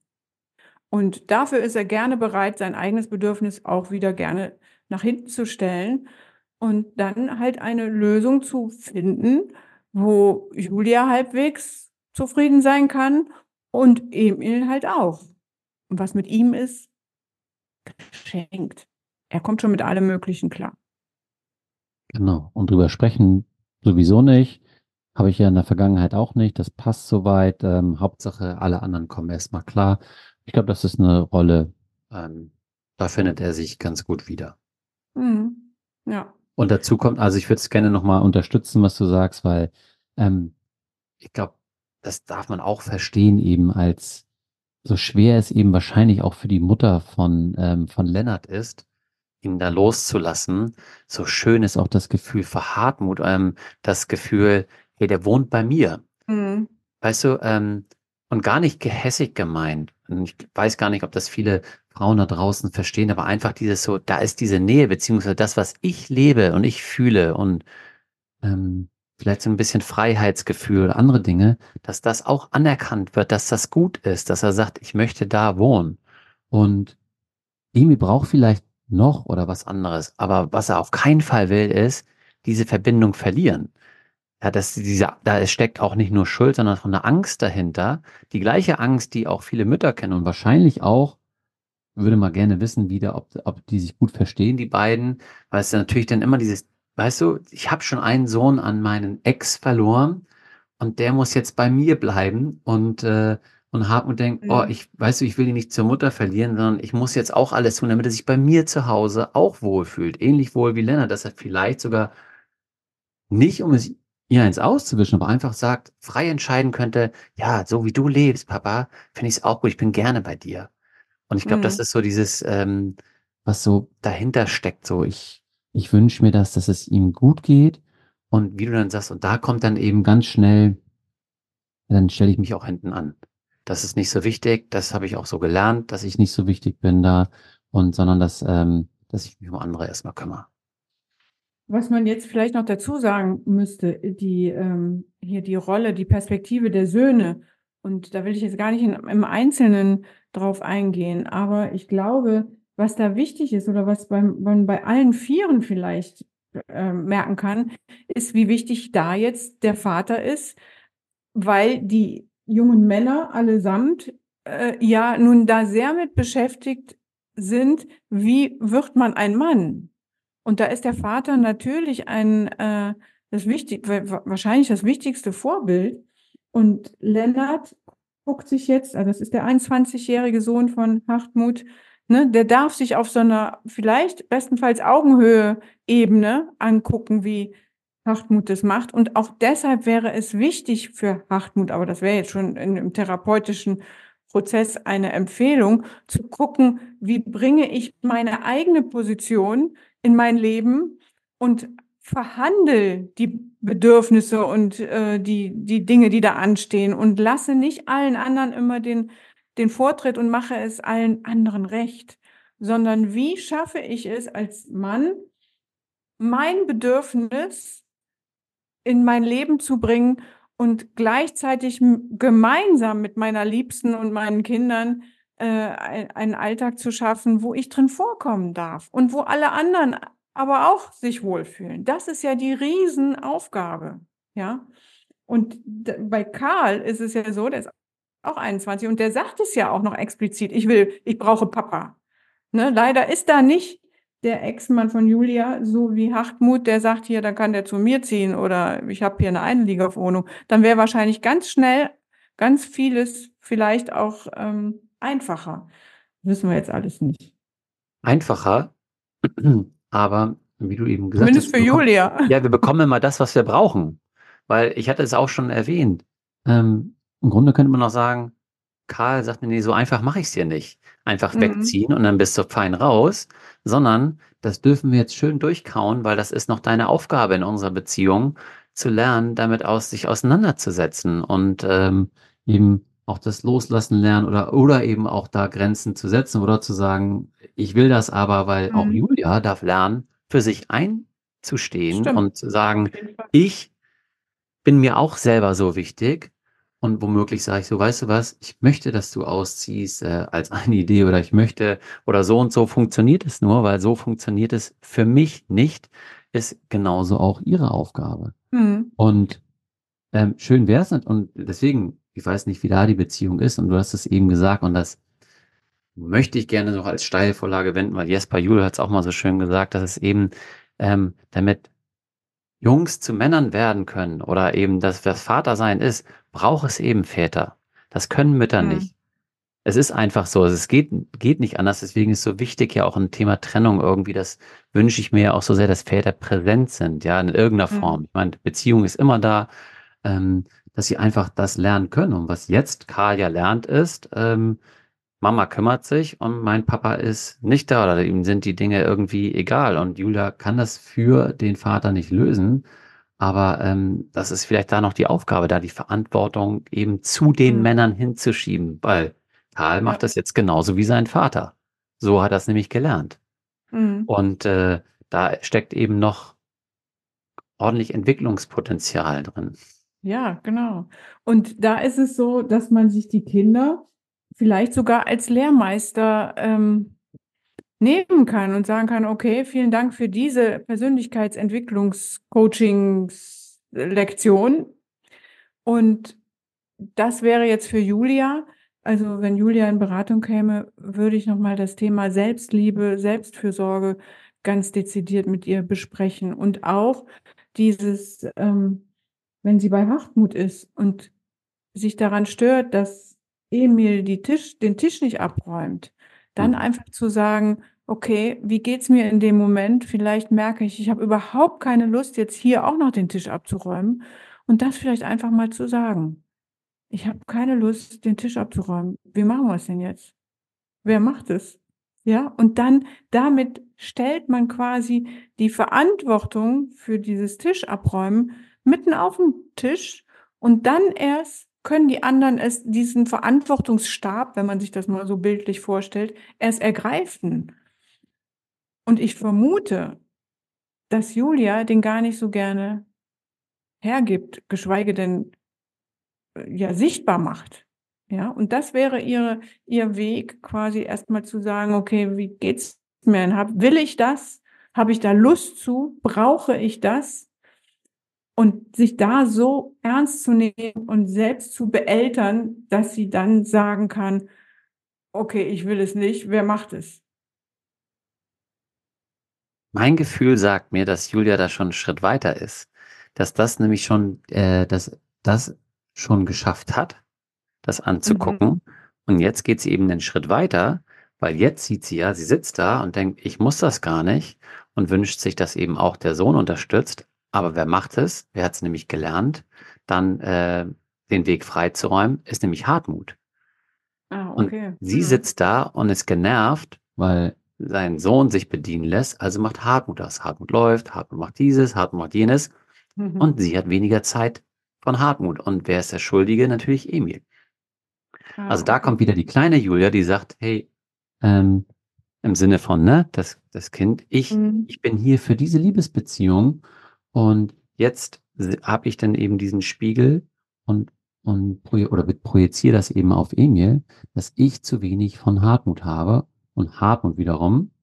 S3: Und dafür ist er gerne bereit, sein eigenes Bedürfnis auch wieder gerne nach hinten zu stellen. und dann halt eine Lösung zu finden, wo Julia halbwegs zufrieden sein kann und Emil halt auch. Und was mit ihm ist, geschenkt. Er kommt schon mit allem Möglichen klar.
S1: Genau. Und drüber sprechen sowieso nicht. Habe ich ja in der Vergangenheit auch nicht. Das passt soweit. Ähm, Hauptsache, alle anderen kommen erstmal klar. Ich glaube, das ist eine Rolle, ähm, da findet er sich ganz gut wieder.
S3: Mhm. Ja.
S1: Und dazu kommt, also ich würde es gerne nochmal unterstützen, was du sagst, weil ähm, ich glaube, das darf man auch verstehen, eben als so schwer es eben wahrscheinlich auch für die Mutter von, ähm, von Lennart ist, ihn da loszulassen. So schön ist auch das Gefühl für Hartmut, ähm, das Gefühl, hey, der wohnt bei mir.
S3: Mhm.
S1: Weißt du, ähm, und gar nicht gehässig gemeint. Und ich weiß gar nicht, ob das viele Frauen da draußen verstehen, aber einfach dieses so, da ist diese Nähe, beziehungsweise das, was ich lebe und ich fühle und ähm, vielleicht so ein bisschen Freiheitsgefühl oder andere Dinge, dass das auch anerkannt wird, dass das gut ist, dass er sagt, ich möchte da wohnen. Und Emi braucht vielleicht noch oder was anderes, aber was er auf keinen Fall will, ist diese Verbindung verlieren. Ja, dass diese, da steckt auch nicht nur Schuld, sondern auch eine Angst dahinter. Die gleiche Angst, die auch viele Mütter kennen und wahrscheinlich auch, würde mal gerne wissen, wieder, ob, ob die sich gut verstehen, die beiden, weil es ja natürlich dann immer dieses, weißt du, ich habe schon einen Sohn an meinen Ex verloren und der muss jetzt bei mir bleiben und, äh, und Hartmut denkt, oh,
S3: Mhm.
S1: ich, weißt du, ich will ihn nicht zur Mutter verlieren, sondern ich muss jetzt auch alles tun, damit er sich bei mir zu Hause auch wohlfühlt. Ähnlich wohl wie Lennart, dass er vielleicht sogar nicht, um es ihr eins auszuwischen, aber einfach sagt, frei entscheiden könnte, ja, so wie du lebst, Papa, finde ich es auch gut, ich bin gerne bei dir. Und ich glaube, das
S3: Mhm.
S1: ist so dieses, ähm, was so dahinter steckt, so ich, ich wünsche mir das, dass es ihm gut geht. Und wie du dann sagst, und da kommt dann eben ganz schnell, dann stelle ich mich auch hinten an. Das ist nicht so wichtig, das habe ich auch so gelernt, dass ich nicht so wichtig bin da und sondern dass, ähm, dass ich mich um andere erstmal kümmere.
S3: Was man jetzt vielleicht noch dazu sagen müsste, die ähm, hier die Rolle, die Perspektive der Söhne, und da will ich jetzt gar nicht in, im Einzelnen drauf eingehen, aber ich glaube, was da wichtig ist oder was beim, man bei allen Vieren vielleicht äh, merken kann, ist, wie wichtig da jetzt der Vater ist, weil die jungen Männer allesamt äh, ja nun da sehr mit beschäftigt sind, wie wird man ein Mann? Und da ist der Vater natürlich ein, äh, das wichtig, wahrscheinlich das wichtigste Vorbild. Und Lennart guckt sich jetzt, also das ist der einundzwanzigjährige Sohn von Hartmut, ne, der darf sich auf so einer vielleicht bestenfalls Augenhöhe-Ebene angucken, wie Hartmut das macht. Und auch deshalb wäre es wichtig für Hartmut, aber das wäre jetzt schon in, im therapeutischen Prozess eine Empfehlung, zu gucken, wie bringe ich meine eigene Position in mein Leben und verhandle die Bedürfnisse und äh, die, die Dinge, die da anstehen und lasse nicht allen anderen immer den, den Vortritt und mache es allen anderen recht, sondern wie schaffe ich es als Mann, mein Bedürfnis in mein Leben zu bringen und gleichzeitig gemeinsam mit meiner Liebsten und meinen Kindern äh, einen Alltag zu schaffen, wo ich drin vorkommen darf und wo alle anderen aber auch sich wohlfühlen. Das ist ja die Riesenaufgabe, ja. Und bei Karl ist es ja so, der ist auch einundzwanzig und der sagt es ja auch noch explizit, ich will, ich brauche Papa. Ne? Leider ist da nicht der Ex-Mann von Julia, so wie Hartmut, der sagt hier, dann kann der zu mir ziehen oder ich habe hier eine Einliegerwohnung. Dann wäre wahrscheinlich ganz schnell ganz vieles vielleicht auch ähm, einfacher. Wissen wir jetzt alles nicht.
S1: Einfacher, aber wie du eben gesagt hast,
S3: Zumindest
S1: wir
S3: für
S1: bekommen,
S3: Julia.
S1: ja, wir bekommen immer das, was wir brauchen. Weil ich hatte es auch schon erwähnt. Ähm, im Grunde könnte man auch sagen, Karl sagt mir, nee, so einfach mache ich es dir nicht. Einfach
S3: Mhm.
S1: wegziehen und dann bist du fein raus, sondern das dürfen wir jetzt schön durchkauen, weil das ist noch deine Aufgabe in unserer Beziehung, zu lernen, damit aus sich auseinanderzusetzen und ähm, eben auch das Loslassen lernen oder, oder eben auch da Grenzen zu setzen oder zu sagen, ich will das aber, weil auch
S3: Mhm.
S1: Julia darf lernen, für sich einzustehen
S3: Stimmt.
S1: und zu sagen,
S3: Auf jeden Fall.
S1: ich bin mir auch selber so wichtig. Und womöglich sage ich so, weißt du was, ich möchte, dass du ausziehst, äh, als eine Idee oder ich möchte, oder so und so funktioniert es nur, weil so funktioniert es für mich nicht. ist genauso auch ihre Aufgabe.
S3: Mhm.
S1: Und ähm, schön wäre es nicht. Und deswegen, ich weiß nicht, wie da die Beziehung ist. Und du hast es eben gesagt. Und das möchte ich gerne noch als Steilvorlage wenden, weil Jesper Juhl hat es auch mal so schön gesagt, dass es eben, ähm, damit Jungs zu Männern werden können oder eben das, das Vatersein ist, braucht es eben Väter. Das können Mütter
S3: Mhm.
S1: nicht. Es ist einfach so, also es geht, geht nicht anders. Deswegen ist so wichtig ja auch ein Thema Trennung irgendwie. Das wünsche ich mir ja auch so sehr, dass Väter präsent sind, ja, in irgendeiner Form.
S3: Mhm.
S1: Ich meine, Beziehung ist immer da, ähm, dass sie einfach das lernen können. Und was jetzt Karl ja lernt, ist, ähm, Mama kümmert sich und mein Papa ist nicht da oder ihm sind die Dinge irgendwie egal. Und Julia kann das für den Vater nicht lösen. Aber ähm, das ist vielleicht da noch die Aufgabe, da die Verantwortung eben zu den
S3: Mhm.
S1: Männern hinzuschieben, weil Karl macht
S3: Ja.
S1: das jetzt genauso wie sein Vater. So hat er es nämlich gelernt.
S3: Mhm.
S1: Und äh, da steckt eben noch ordentlich Entwicklungspotenzial drin.
S3: Ja, genau. Und da ist es so, dass man sich die Kinder vielleicht sogar als Lehrmeister ähm, nehmen kann und sagen kann, okay, vielen Dank für diese Persönlichkeitsentwicklungs-Coachings-Lektion. Und das wäre jetzt für Julia, also wenn Julia in Beratung käme, würde ich nochmal das Thema Selbstliebe, Selbstfürsorge ganz dezidiert mit ihr besprechen. Und auch dieses, ähm, wenn sie bei Hartmut ist und sich daran stört, dass Emil die Tisch, den Tisch nicht abräumt, dann
S1: Mhm.
S3: einfach zu sagen, okay, wie geht's mir in dem Moment? Vielleicht merke ich, ich habe überhaupt keine Lust, jetzt hier auch noch den Tisch abzuräumen. Und das vielleicht einfach mal zu sagen. Ich habe keine Lust, den Tisch abzuräumen. Wie machen wir es denn jetzt? Wer macht es? Ja, und dann damit stellt man quasi die Verantwortung für dieses Tischabräumen mitten auf den Tisch und dann erst können die anderen es, diesen Verantwortungsstab, wenn man sich das mal so bildlich vorstellt, erst ergreifen. Und ich vermute, dass Julia den gar nicht so gerne hergibt, geschweige denn äh, ja sichtbar macht. Ja, und das wäre ihre, ihr Weg, quasi erstmal zu sagen, okay, wie geht's mir denn? Hab, will ich das? Habe ich da Lust zu? Brauche ich das? Und sich da so ernst zu nehmen und selbst zu beeltern, dass sie dann sagen kann, okay, ich will es nicht, wer macht es?
S1: Mein Gefühl sagt mir, dass Julia da schon einen Schritt weiter ist. Dass das nämlich schon, äh, dass das schon geschafft hat, das
S3: Mhm.
S1: anzugucken. Und jetzt geht sie eben den Schritt weiter, weil jetzt sieht sie ja, sie sitzt da und denkt, ich muss das gar nicht und wünscht sich, dass eben auch der Sohn unterstützt. Aber wer macht es? Wer hat es nämlich gelernt, dann äh, den Weg freizuräumen, ist nämlich Hartmut.
S3: Ah,
S1: Und
S3: okay.
S1: sie
S3: Mhm.
S1: sitzt da und ist genervt, weil sein Sohn sich bedienen lässt. Also macht Hartmut das. Hartmut läuft, Hartmut macht dieses, Hartmut macht jenes.
S3: Mhm.
S1: Und sie hat weniger Zeit von Hartmut. Und wer ist der Schuldige? Natürlich Emil. Also
S3: Ah,
S1: da
S3: okay.
S1: kommt wieder die kleine Julia, die sagt, hey, ähm, im Sinne von, ne, das, das Kind, ich,
S3: Mhm.
S1: ich bin hier für diese Liebesbeziehung und jetzt habe ich dann eben diesen Spiegel und, und proje- oder projiziere das eben auf Emil, dass ich zu wenig von Hartmut habe und Hartmut wiederum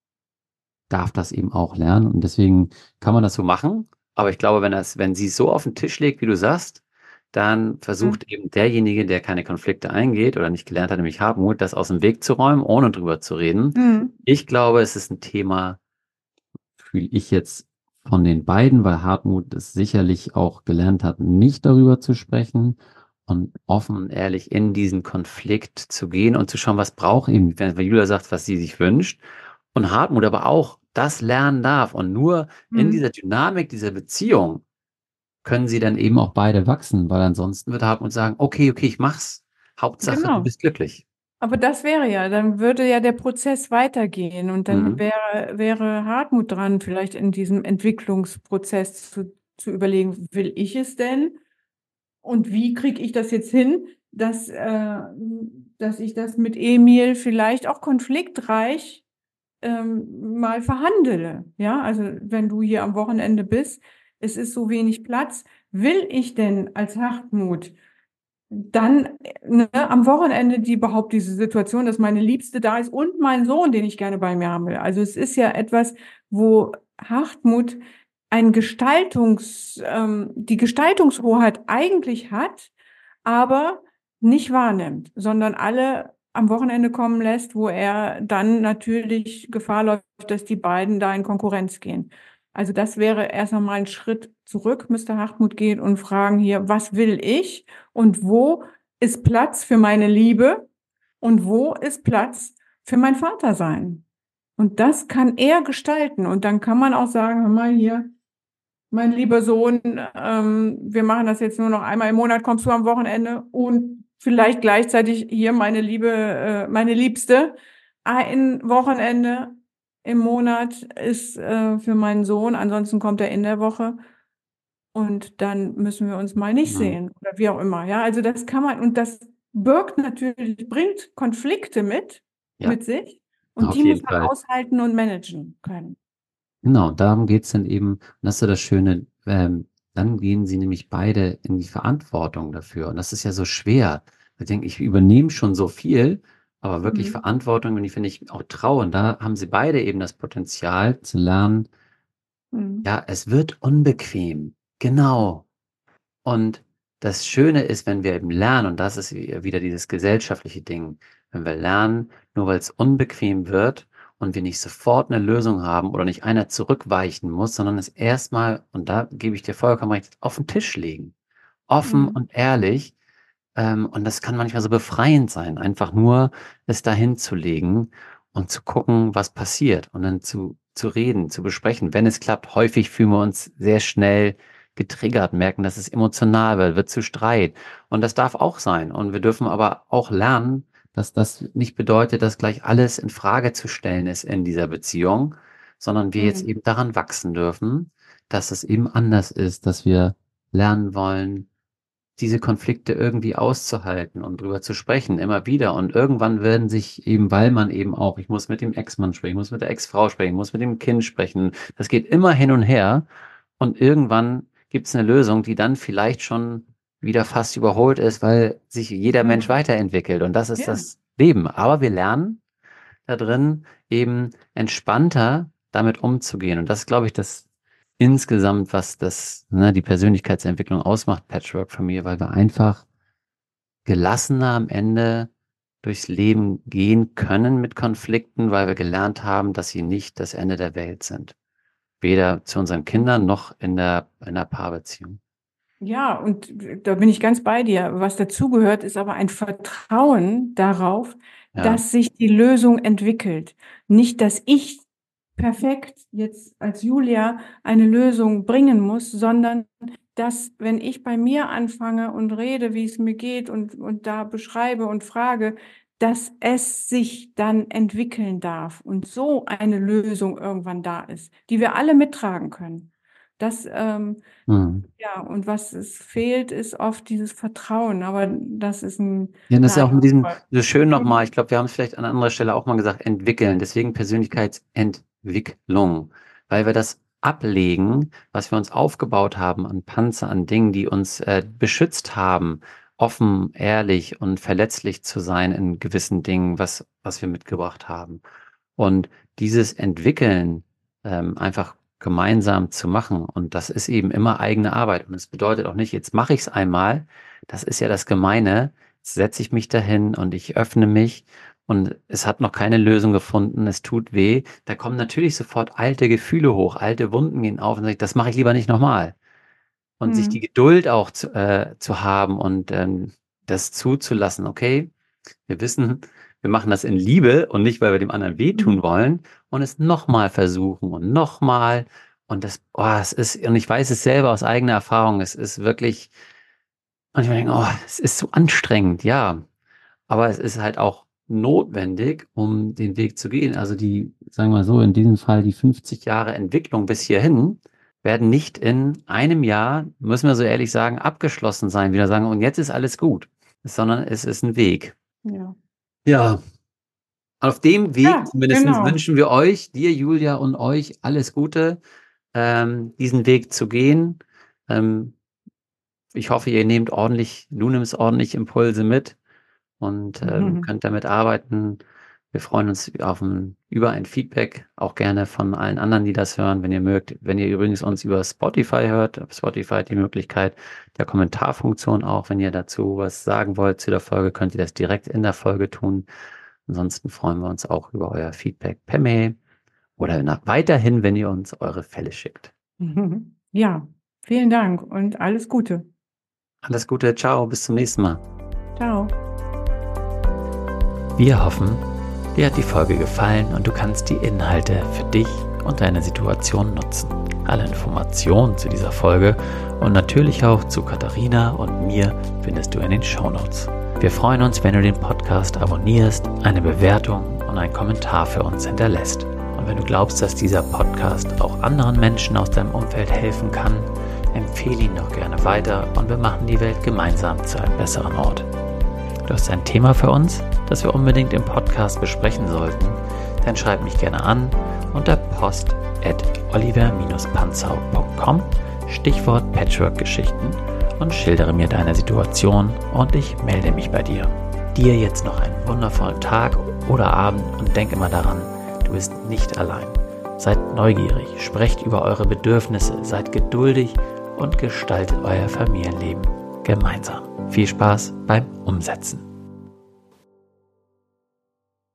S1: darf das eben auch lernen und deswegen kann man das so machen. Aber ich glaube, wenn das, wenn sie es so auf den Tisch legt, wie du sagst, dann
S3: Mhm.
S1: versucht eben derjenige, der keine Konflikte eingeht oder nicht gelernt hat, nämlich Hartmut, das aus dem Weg zu räumen, ohne drüber zu reden.
S3: Mhm.
S1: Ich glaube, es ist ein Thema, fühle ich jetzt von den beiden, weil Hartmut es sicherlich auch gelernt hat, nicht darüber zu sprechen und offen und ehrlich in diesen Konflikt zu gehen und zu schauen, was braucht ihm, wenn wenn Julia sagt, was sie sich wünscht und Hartmut aber auch das lernen darf und nur in
S3: Mhm.
S1: dieser Dynamik dieser Beziehung können sie dann eben auch beide wachsen, weil ansonsten wird Hartmut sagen, okay, okay, ich mach's. Hauptsache, du
S3: Genau.
S1: bist glücklich.
S3: Aber das wäre ja, dann würde ja der Prozess weitergehen und dann
S1: Mhm.
S3: wäre, wäre Hartmut dran, vielleicht in diesem Entwicklungsprozess zu, zu überlegen, will ich es denn? Und wie kriege ich das jetzt hin, dass, äh, dass ich das mit Emil vielleicht auch konfliktreich ähm, mal verhandele? Ja, also wenn du hier am Wochenende bist, es ist so wenig Platz, will ich denn als Hartmut dann ne, am Wochenende die überhaupt diese Situation, dass meine Liebste da ist und mein Sohn, den ich gerne bei mir haben will. Also es ist ja etwas, wo Hartmut ein Gestaltungs, ähm, die Gestaltungshoheit eigentlich hat, aber nicht wahrnimmt, sondern alle am Wochenende kommen lässt, wo er dann natürlich Gefahr läuft, dass die beiden da in Konkurrenz gehen. Also das wäre erst einmal ein Schritt zurück, müsste Hartmut gehen und fragen hier, was will ich und wo ist Platz für meine Liebe und wo ist Platz für mein Vatersein? Und das kann er gestalten. Und dann kann man auch sagen, hör mal hier, mein lieber Sohn, ähm, wir machen das jetzt nur noch einmal im Monat, kommst du am Wochenende und vielleicht gleichzeitig hier meine Liebe, äh, meine Liebste. Ein Wochenende im Monat ist äh, für meinen Sohn, ansonsten kommt er in der Woche und dann müssen wir uns mal nicht
S1: Mhm.
S3: sehen oder wie auch immer. Ja, also das kann man und das birgt natürlich, bringt Konflikte mit,
S1: Ja,
S3: mit sich und
S1: auf
S3: die muss
S1: jeden
S3: man
S1: Fall.
S3: aushalten und managen können.
S1: Genau, darum geht's dann eben, und das ist so das Schöne, ähm, dann gehen sie nämlich beide in die Verantwortung dafür. Und das ist ja so schwer. Ich denke, ich übernehme schon so viel, aber wirklich
S3: Mhm.
S1: Verantwortung, wenn ich, wenn ich auch traue, und da haben sie beide eben das Potenzial zu lernen,
S3: Mhm.
S1: ja, es wird unbequem. Genau. Und das Schöne ist, wenn wir eben lernen, und das ist wi- wieder dieses gesellschaftliche Ding, wenn wir lernen, nur weil es unbequem wird und wir nicht sofort eine Lösung haben oder nicht einer zurückweichen muss, sondern es erstmal, und da gebe ich dir vollkommen recht, auf den Tisch legen. Offen
S3: Mhm.
S1: und ehrlich. Ähm, und das kann manchmal so befreiend sein, einfach nur es dahin zu legen und zu gucken, was passiert und dann zu, zu reden, zu besprechen. Wenn es klappt, häufig fühlen wir uns sehr schnell getriggert, merken, dass es emotional wird, wird zu Streit. Und das darf auch sein. Und wir dürfen aber auch lernen, dass das nicht bedeutet, dass gleich alles in Frage zu stellen ist in dieser Beziehung, sondern wir jetzt
S3: Mhm.
S1: eben daran wachsen dürfen, dass es eben anders ist, dass wir lernen wollen, diese Konflikte irgendwie auszuhalten und drüber zu sprechen, immer wieder. Und irgendwann werden sich eben, weil man eben auch, ich muss mit dem Ex-Mann sprechen, ich muss mit der Ex-Frau sprechen, ich muss mit dem Kind sprechen. Das geht immer hin und her. Und irgendwann gibt es eine Lösung, die dann vielleicht schon wieder fast überholt ist, weil sich jeder Mensch
S3: Ja.
S1: weiterentwickelt. Und das ist
S3: Ja.
S1: das Leben. Aber wir lernen da drin eben entspannter damit umzugehen. Und das ist, glaube ich, das insgesamt, was das, ne, die Persönlichkeitsentwicklung ausmacht, Patchwork-Familie, weil wir einfach gelassener am Ende durchs Leben gehen können mit Konflikten, weil wir gelernt haben, dass sie nicht das Ende der Welt sind. Weder zu unseren Kindern noch in der, in der Paarbeziehung.
S3: Ja, und da bin ich ganz bei dir. Was dazugehört, ist aber ein Vertrauen darauf,
S1: Ja.
S3: dass sich die Lösung entwickelt. Nicht, dass ich perfekt jetzt als Julia eine Lösung bringen muss, sondern dass, wenn ich bei mir anfange und rede, wie es mir geht und, und da beschreibe und frage, dass es sich dann entwickeln darf und so eine Lösung irgendwann da ist, die wir alle mittragen können. Das, ähm,
S1: Hm.
S3: ja, und was es fehlt, ist oft dieses Vertrauen, aber das ist ein,
S1: Ja, das
S3: eine
S1: ist ja auch
S3: andere
S1: mit diesem,
S3: Frage.
S1: so schön nochmal,
S3: Mhm.
S1: ich glaube, wir haben es vielleicht an anderer Stelle auch mal gesagt, entwickeln, deswegen Persönlichkeitsentwicklung, weil wir das ablegen, was wir uns aufgebaut haben an Panzer, an Dingen, die uns äh, beschützt haben, offen, ehrlich und verletzlich zu sein in gewissen Dingen, was, was wir mitgebracht haben. Und dieses Entwickeln ähm, einfach gemeinsam zu machen, und das ist eben immer eigene Arbeit. Und es bedeutet auch nicht, jetzt mache ich es einmal, das ist ja das Gemeine. Jetzt setze ich mich dahin und ich öffne mich und es hat noch keine Lösung gefunden, es tut weh. Da kommen natürlich sofort alte Gefühle hoch, alte Wunden gehen auf und sage ich, das mache ich lieber nicht nochmal. Und sich die
S3: Mhm.
S1: Geduld auch zu, äh, zu haben und ähm, das zuzulassen, okay, wir wissen, wir machen das in Liebe und nicht, weil wir dem anderen wehtun
S3: Mhm.
S1: wollen und es nochmal versuchen und nochmal. Und das, oh, es ist, und ich weiß es selber aus eigener Erfahrung, es ist wirklich, manchmal denke ich, oh, es ist so anstrengend, ja. Aber es ist halt auch notwendig, um den Weg zu gehen. Also die, sagen wir mal so, in diesem Fall die fünfzig Jahre Entwicklung bis hierhin werden nicht in einem Jahr, müssen wir so ehrlich sagen, abgeschlossen sein. Wieder sagen, und jetzt ist alles gut, sondern es ist ein Weg.
S3: Ja.
S1: Ja, auf dem Weg
S3: Ja,
S1: zumindest
S3: genau.
S1: wünschen wir euch, dir, Julia, und euch alles Gute, ähm, diesen Weg zu gehen. Ähm, ich hoffe, ihr nehmt ordentlich, du nimmst ordentlich Impulse mit und ähm,
S3: Mhm.
S1: könnt damit arbeiten. Wir freuen uns auf ein, über ein Feedback, auch gerne von allen anderen, die das hören, wenn ihr mögt. Wenn ihr übrigens uns über Spotify hört, auf Spotify hat die Möglichkeit der Kommentarfunktion auch. Wenn ihr dazu was sagen wollt zu der Folge, könnt ihr das direkt in der Folge tun. Ansonsten freuen wir uns auch über euer Feedback per Mail oder nach, weiterhin, wenn ihr uns eure Fälle schickt.
S3: Ja, vielen Dank und alles Gute.
S1: Alles Gute, ciao, bis zum nächsten Mal.
S3: Ciao.
S1: Wir hoffen, dir hat die Folge gefallen und du kannst die Inhalte für dich und deine Situation nutzen. Alle Informationen zu dieser Folge und natürlich auch zu Katharina und mir findest du in den Shownotes. Wir freuen uns, wenn du den Podcast abonnierst, eine Bewertung und einen Kommentar für uns hinterlässt. Und wenn du glaubst, dass dieser Podcast auch anderen Menschen aus deinem Umfeld helfen kann, empfehle ihn doch gerne weiter und wir machen die Welt gemeinsam zu einem besseren Ort. Du hast ein Thema für uns, das wir unbedingt im Podcast besprechen sollten, dann schreib mich gerne an unter post at oliver dash panzau punkt com, Stichwort Patchwork-Geschichten und schildere mir deine Situation und ich melde mich bei dir. Dir jetzt noch einen wundervollen Tag oder Abend und denk immer daran, du bist nicht allein. Seid neugierig, sprecht über eure Bedürfnisse, seid geduldig und gestaltet euer Familienleben gemeinsam. Viel Spaß beim Umsetzen.